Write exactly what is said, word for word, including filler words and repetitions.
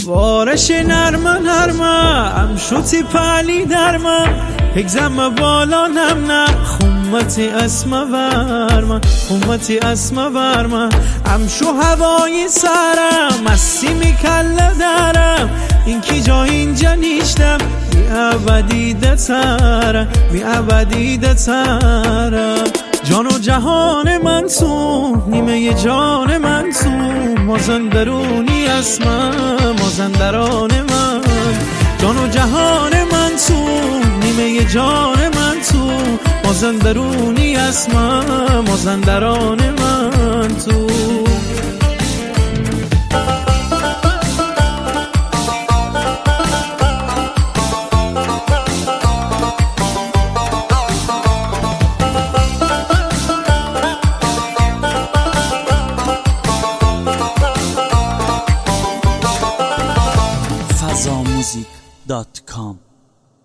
بارش نرمه نرمه ام شوتی پالی درمه هگزم بالا نم خمتی اسمه ورمه خمتی اسمه ورمه ام شو هوای سرم مستی میکله درم این کی جا اینجا نیشتم بی ابدی دترم بی ابدی دترم جان و جهان من تو نیمه جان من تو مازندرونی اسمم مازندران من جان و جهان من تو نیمه جان من تو مازندرونی اسمم مازندران من تو فضا موزیک دات کام